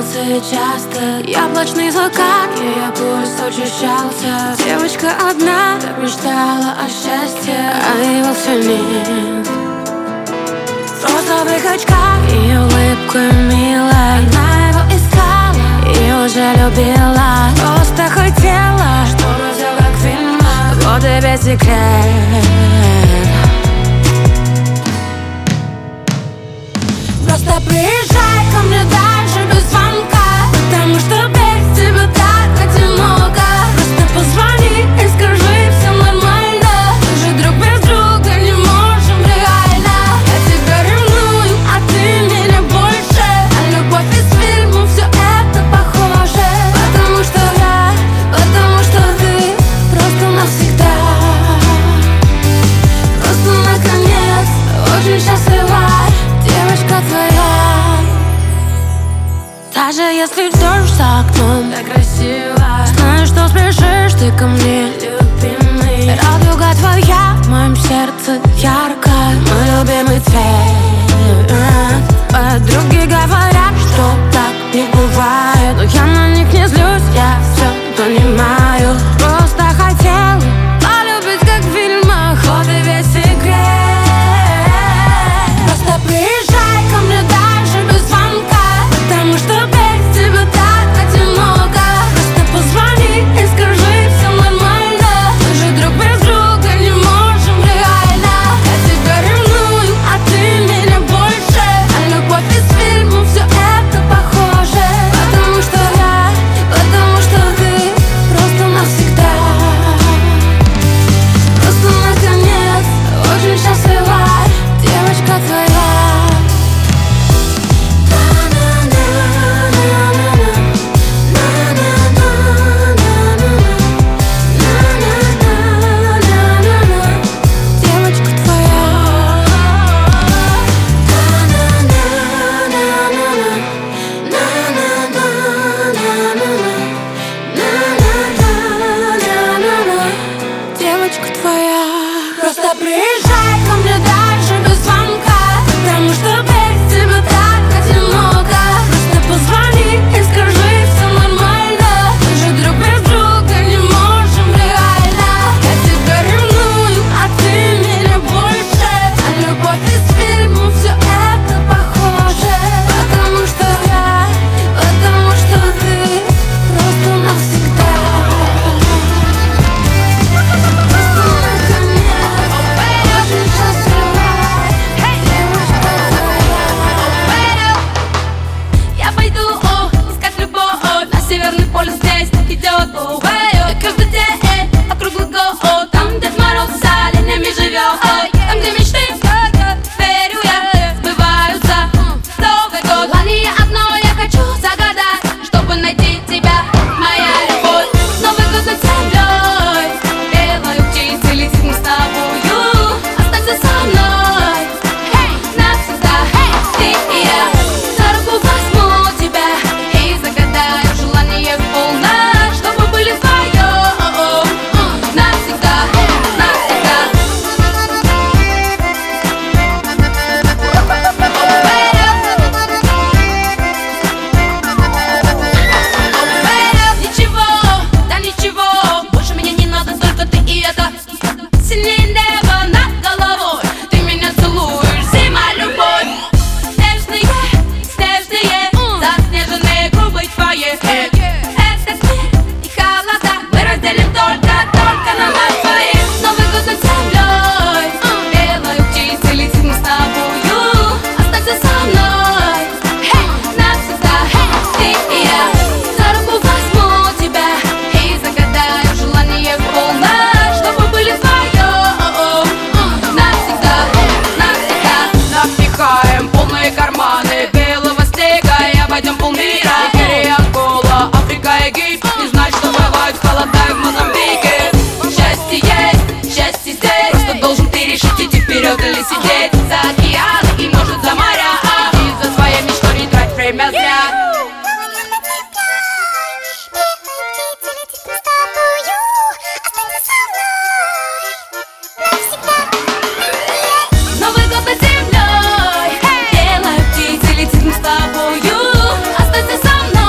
просыпался часто. Яблочный закат, ее пульс учащался. Девочка одна так мечтала о счастье, а его все нет. В розовых очках ее улыбка милая. Она его искала и уже любила. Просто хотела, чтобы все как в фильмах. Вот и весь секрет. Просто приезжай ко мне дальше без звонка, потому что без тебя так одиноко. Просто позвони и скажи, все нормально. Мы же друг без друга не можем реально. Я тебя ревную, а ты меня больше. А любовь из фильма, все это похоже. Потому что ты просто навсегда. Просто наконец очень счастлива девочка твоя. Даже если дождь за окном так красиво, знаю, что спешишь ты ко мне, любимый. Радуга твоя в моем сердце ярко, мой любимый цвет. Подруги говорят, что так не бывает, но я на них не злюсь, я все понимаю. Просто хотела полюбить, как в фильмах, вот и весь секрет. Просто приезжай ко мне дальше без звонка, потому что без тебя так одиноко. Просто позвони и скажи, все нормально. Мы же друг без друга не можем реально. Я тебя ревную, а ты меня больше. А любовь из фильма, все это похоже. Потому что ты просто навсегда. Просто наконец очень счастлива девочка твоя. Девочка твоя. Девочка твоя. Просто приезжай ко мне дальше без звонка, потому что без тебя так одиноко. Просто позвони и скажи, все нормально. Мы же друг без друга не можем реально. Я тебя ревную, а ты меня больше. А любовь из фильма, все это похоже. Потому что ты просто навсегда. Я пойду искать любовь на Северный полюс, здесь идет и каждый день округлый год. Там Дед Мороз с оленями живет, там где мечты, верю я, сбываются. Новый год, желание одно я хочу загадать, чтобы найти тебя, моя любовь. Новый год над землей, белой птицей летит, мы с тобою. Останься со мной, навсегда, ты и я. За руку возьму тебя и загадаю желание полно, чтобы были вдвоем навсегда, навсегда. Ничего, да ничего, больше меня не надо, только ты и это. Сильнее неба над головой, ты меня целуешь, зима, любовь. Снежные, заснеженные губы твои. Этот мир и холода мы разделим только на нас двоих. Новый год над землей, белой птицей летит, мы с тобою. Останься со мной, навсегда, ты и я. За руку возьму тебя и загадаю желание полно, чтобы были вдвоем навсегда, навсегда. Напихаем полные карманы белого снега и обойдем полмира. Нигерия, Ангола, Африка, Египет. Не знать, что бывают холода в Мозамбике. Счастье есть, счастье здесь. Просто должен ты решить, идти вперед или сидеть за океаны и может за моря. И за своей мечтой не трать время зря. Новый год над землей, белая птица летит, мы с тобою. Останься со мной.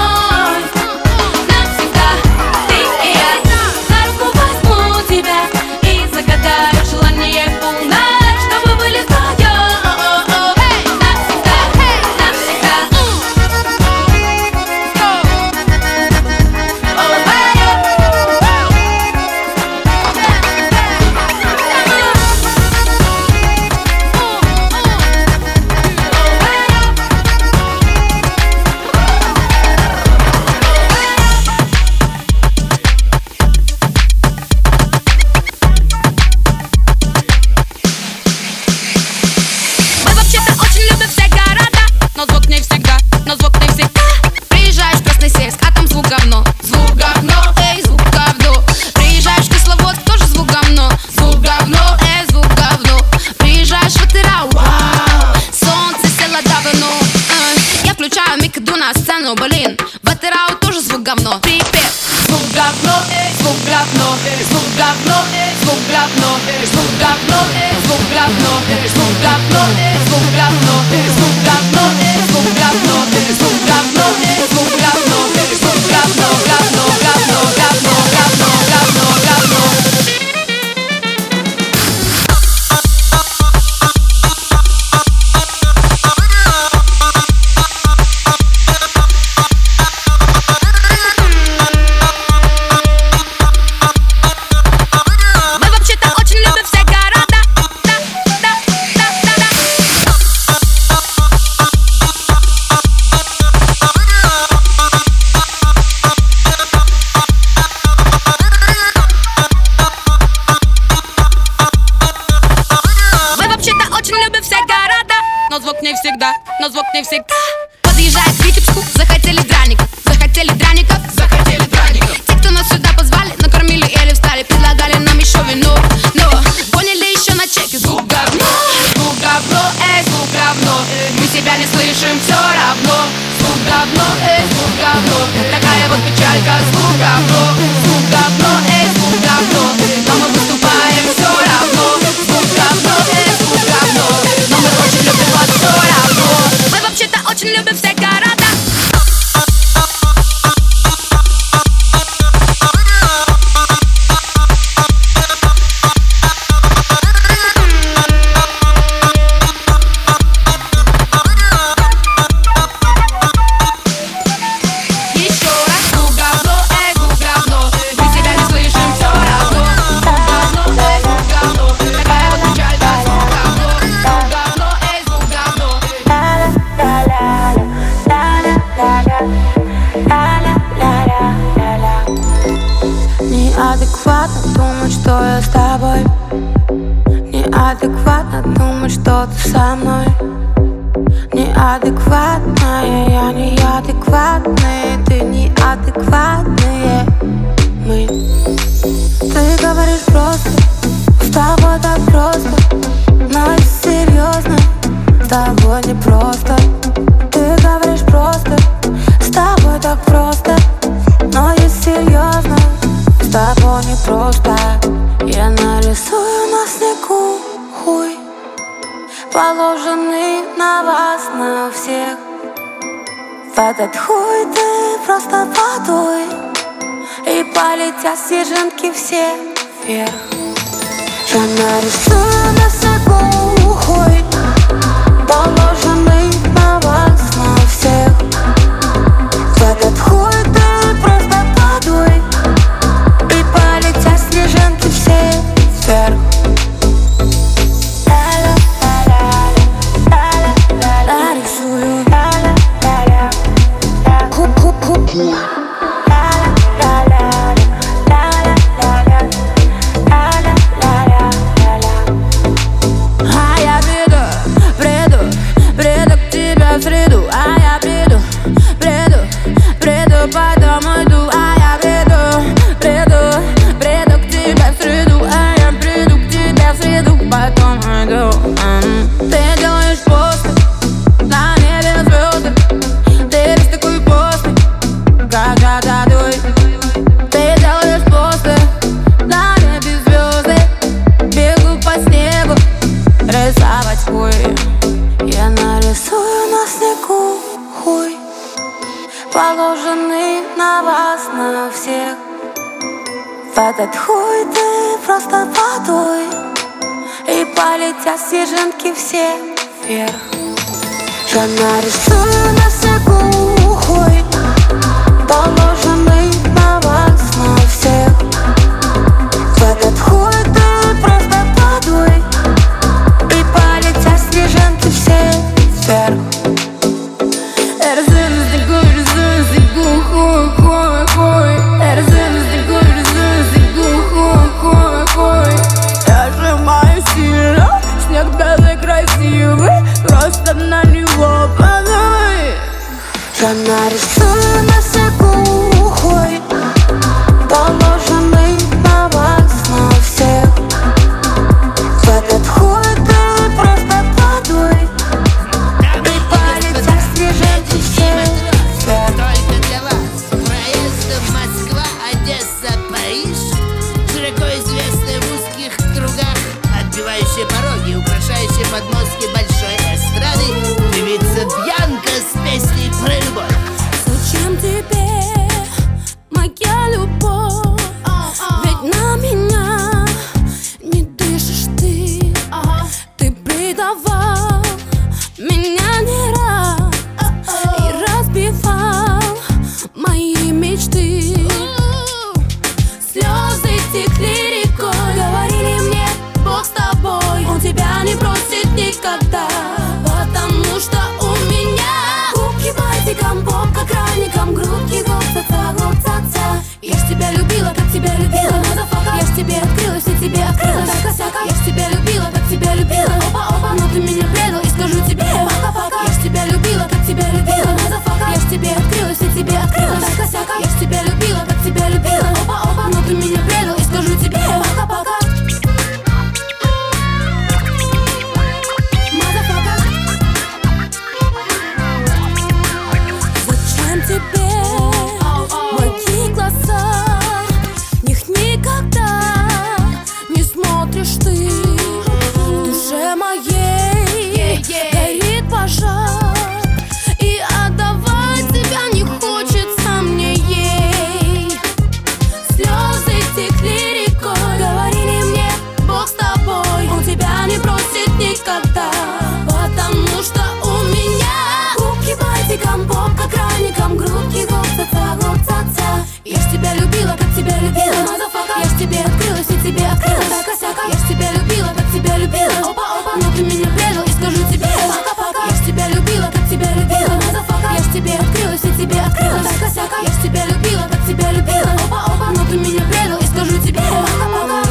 пацану, блин. В этой рау тоже звук говно. Припев. Звук говно, звук говно, звук говно, звук говно, звук говно, звук говно, звук говно, звук говно, звук говно, звук говно, звук говно, звук говно, звук говно, говно, говно, говно, говно, говно, говно. Но звук не всегда. Подъезжает к Витебску, захотели драников, захотели драников, захотели драников. Те, кто нас сюда позвали, накормили или встали, предлагали нам еще вино, но поняли еще на чеке. Звук говно, звук говно, звук говно. Мы себя не слышим все равно. Звук говно, звук говно. Такая вот печалька, звук говно, звук говно, звук говно. Но мы выступаем все равно. Звук говно, звук говно. Но мы очень любим вас все равно. Мы вообще-то очень любим все города. Неадекватно думать, что я с тобой. Неадекватно думать, что ты со мной. Неадекватная, я неадекватная, ты неадекватные мы. Ты говоришь просто, с тобой так просто, но и серьезно, с тобой не просто. Ты говоришь просто, с тобой так просто, но и серьезно, с тобой не просто. Я нарисую на снегу хуй, положенный на вас, на всех. В этот хуй ты просто подуй, и полетят снежинки все вверх. Я нарисую на снегу хуй, положенный на вас, на всех. В этот хуй ты просто подуй, и полетят снежинки все вверх. Нарисую хуй. А я приду к тебе в среду. А я приду, потом уйду. А я приду к тебе в среду. А я приду к тебе в среду, потом уйду. Ты делаешь посты, на небе звезды. Ты весь такой постный, как Рататуй. Ты делаешь посты, на небе звезды. Бегу по снегу, рисовать хуй. Я нарисую на снегу хуй, положенный на вас, на всех. В этот хуй ты просто подуй, и полетят снежинки все вверх. Я нарисую на снегу хуй, положенный на вас, на всех. В этот хуй ты просто подуй, и полетят снежинки все вверх. Я рисую на снегу хуй, хуй. Я рисую на снегу хуй. Я сжимаю сильно, снег белый красивый, просто на него подуй. Я нарисую на снегу хуй, положенный на вас, на всех. В этот хуй ты просто подуй, и полетят снежинки все вверх. тебе открылась. Так-косяка, я ж тебя любила, как тебя любила. Опа-опа, но ты меня предал, и скажу тебе пока-пока. Зачем тебе мои глаза? В них никогда не смотришь ты. В душе моей горит пожар, и отдавать тебя не хочется мне ей. Слезы текли рекой, говорили мне, Бог с тобой, он тебя не бросит никогда. Потому что у меня губки бантиком, попка краником, грудки гоп-ца-ца. Я ж тебя любила, как тебя любила, мазафака. Я ж тебе открылась, и тебе открылась. Так-косяка, я ж тебя любила, как тебя любила. Опа-опа, но ты меня предал, и скажу тебе пока-пока. Я ж тебя любила, как тебя любила, мазафака. Я ж тебе открылась, и тебе открылась. Так-косяка, я ж тебя любила, как тебя любила. Опа-опа, но ты меня предал, и скажу тебе пока-пока.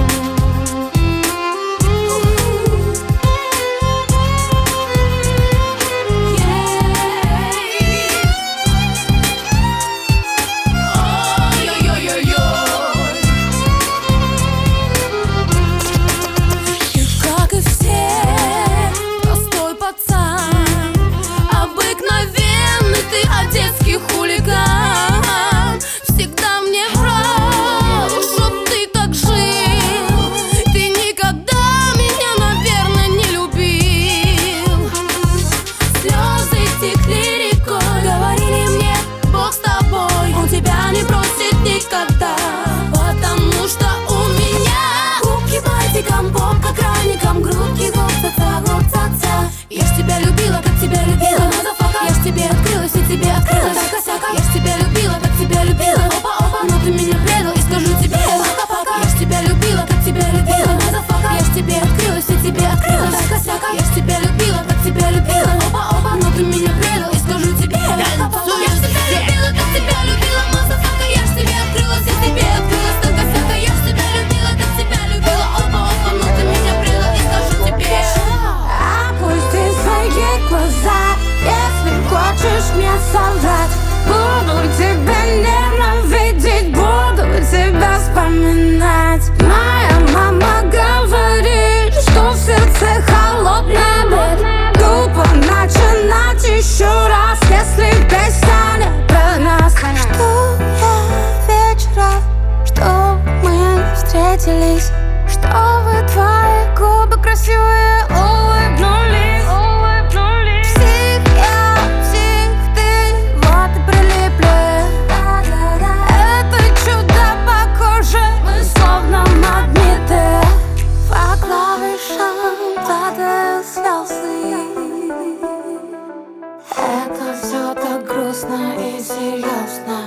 Хулиган, всегда мне врал, чтоб ты так жил. Ты никогда меня, наверное, не любил. Слезы текли рекой, говорили мне, Бог с тобой, он тебя не бросит никогда. Потому что у меня губки бантиком, попка краником, грудки гоп-ца-ца. Я ж тебя любила, как тебя любила, мазафака. Я ж тебе открылась, и тебе открылась. Так-косяка, я ж тебя любила, как тебя любила. Опа-опа, но ты меня предал, и скажу тебе пока-пока. Я ж тебя любила, как тебя любила, мазафака. Я ж тебе открылась, и тебе открылась. Так-косяка, я ж тебя любила, как тебя любила. Опа-опа, но ты меня предал, и скажу тебе пока-пока. Я ж тебя любила, как тебя любила, мазафака. Я ж тебе открылась, и тебе открылась. Так-косяка, я ж тебя любила, как тебя любила. Опа-опа, но ты меня предал, и скажу тебе. Опусти свои глаза, если хочешь мне соврать. Буду тебя ненавидеть, буду тебя вспоминать. Моя мама говорит, что в сердце холодный лед. Глупо начинать еще раз, если песня не про нас. Жду я вечера, что мы встретились, чтобы твои губы красивые улыбнулись. Это все так грустно и серьезно.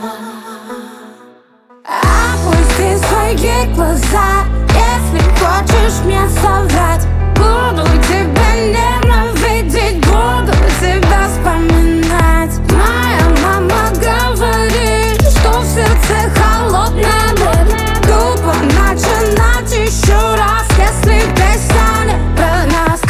Опусти свои глаза, если хочешь мне соврать. Буду тебя ненавидеть, буду тебя вспоминать. Моя мама говорит, что в сердце холодный лед. Глупо начинать еще раз, если песня не про нас.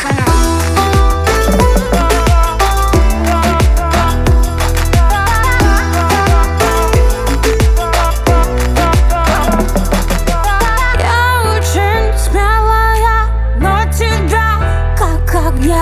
Я очень смелая, но тебя как огня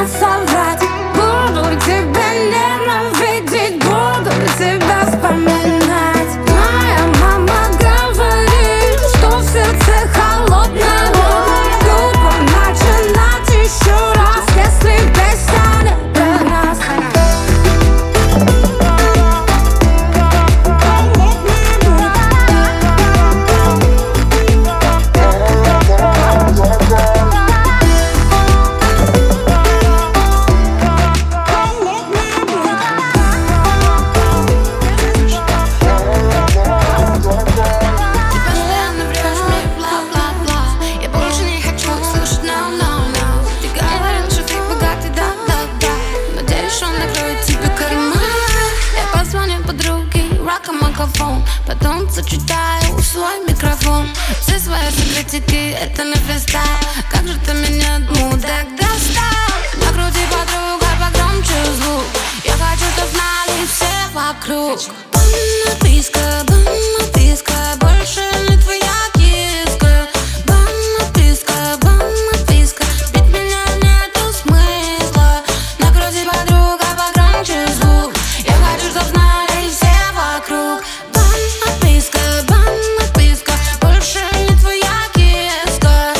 мне соврать. Буду тебя ненавидеть, буду тебя вспоминать. Моя мама говорит, что в сердце холодная вода. Глупо начинать еще раз, если песня не про нас. Потом зачитаю в свой микрофон все свои секретики, это не фристайл. Как же ты меня одну так достал? Накрути, подруга, погромче звук. Я хочу, чтоб знали все вокруг. Бан-написка, больше не твоя киска. Бан-написка, бить меня нету смысла. Накрути, подруга, погромче звук. Я хочу, чтоб знали все вокруг. Больше не твоя киска.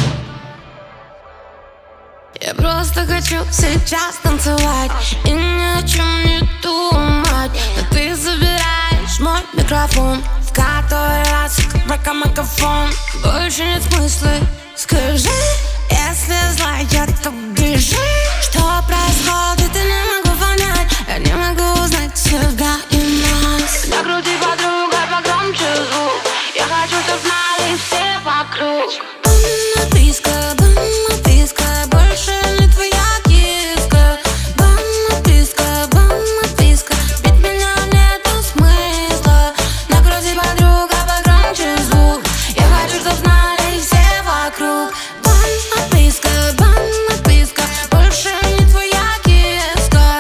Я просто хочу сейчас танцевать и ни о чем не думать. Но ты забираешь мой микрофон в который раз, как бракомагафон. Больше нет смысла, скажи, если злая, то бежи. Что происходит, я не могу понять. Я не могу узнать себя и нас. Накрути, подруга, погромче звук. Я хочу, чтоб знали все вокруг. Бан-написка, больше не твоя киска. Бан-написка, бить меня нету смысла. Накрути, подруга, погромче звук. Я хочу, чтоб знали все вокруг. Бан-написка, больше не твоя киска.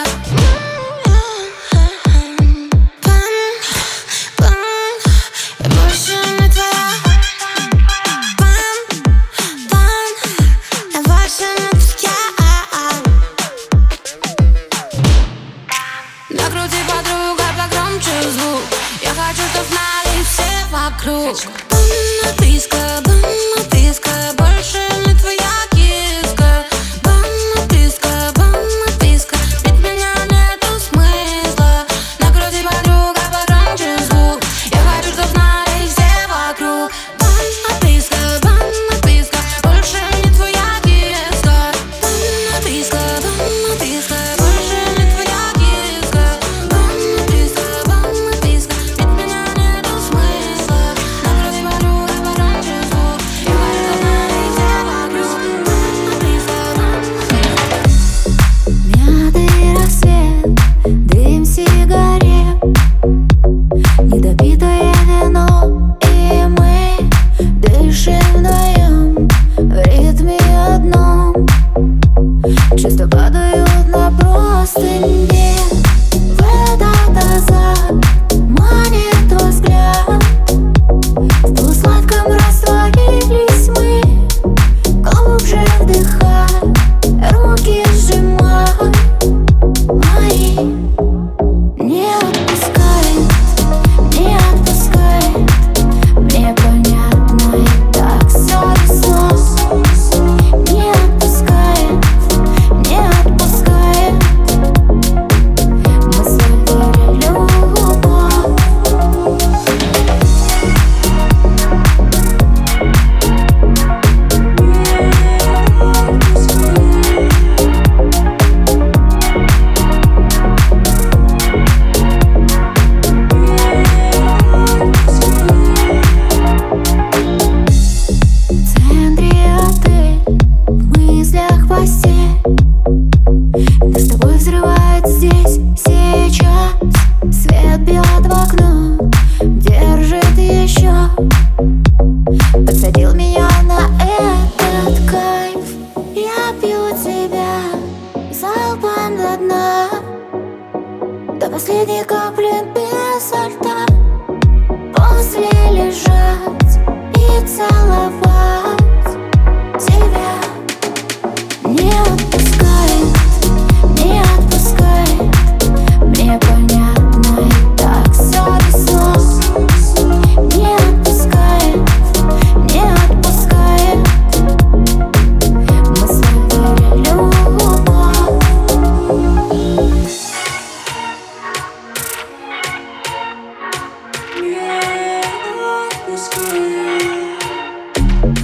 Я больше не твоя. Я больше не твоя. Накрути, подруга, погромче звук. Я хочу, чтоб знали все вокруг. Бан-написка, больше не твоя киска. Бан-написка, бить меня нету смысла. Накрути, подруга, погромче звук. Я хочу, чтоб знали все вокруг. Бан-написка, больше не твоя киска. Бан-написка, больше не твоя киска. Бан-написка, бить меня нету смысла. Накрути, подруга, погромче звук. Я хочу, чтоб знали все вокруг. Мятый рассвет, дым сигарет, недопитое вино, и мы дышим вдвоем в ритме одном. Чувства падают на простыни. В этот азарт манит твой взгляд. В полусладком растворились мы, глубже вдыхай, руки сжимай мои. Не отпускает, мне понятно и так все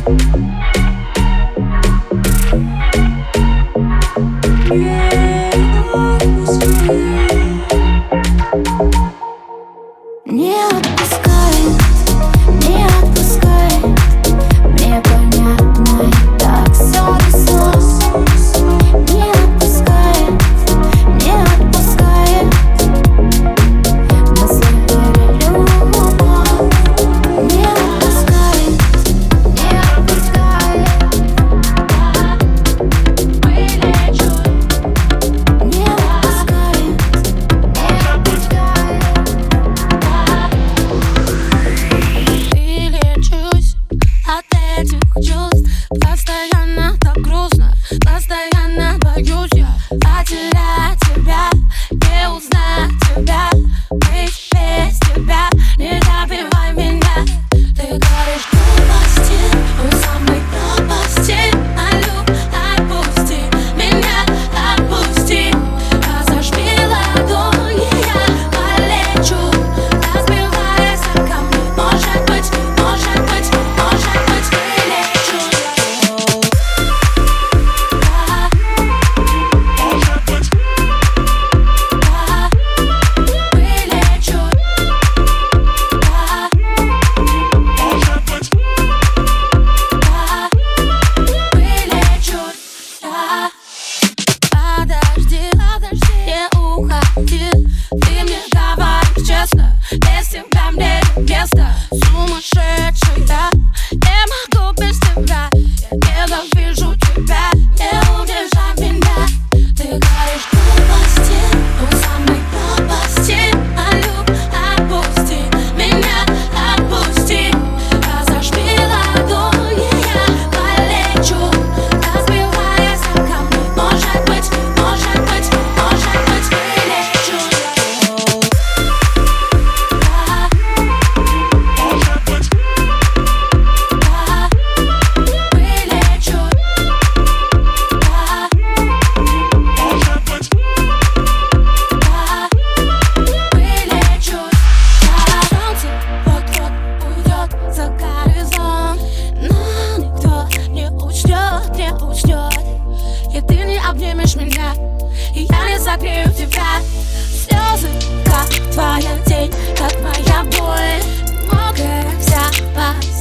Не отпускает, не отпускает. Мне понятно, и так все весло. Не отпускает, не отпускает. Мы совершили любовь. Не отпускает, не отпускает. Вылечу. Не отпускает, не отпускает. И лечусь от этих чувств. Постоянно так грустно, постоянно боюсь я потерять тебя, не узнать тебя, быть без тебя. Не добивай меня, ты говоришь глупости, у самой пропасти. Молю, отпусти меня, отпусти. Разожми ладони, я полечу, разбиваясь о камни. Может быть, вылечу. Подожди, не уходи. Ты мне говоришь честно, без тебя мне не место. Сумасшедший я, не могу без тебя. Я ненавижу тебя, не удержай меня. Ты говоришь глупости, у самой пропасти. Молю, отпусти меня, отпусти. Разожми ладони, я полечу, разбиваясь о камни. Может быть, вылечу. Солнце вот-вот уйдет за горизонт, но никто не уснет. И ты не обнимешь меня, и я не согрею тебя. Слезы, как твоя тень, как моя боль, мокрая вся.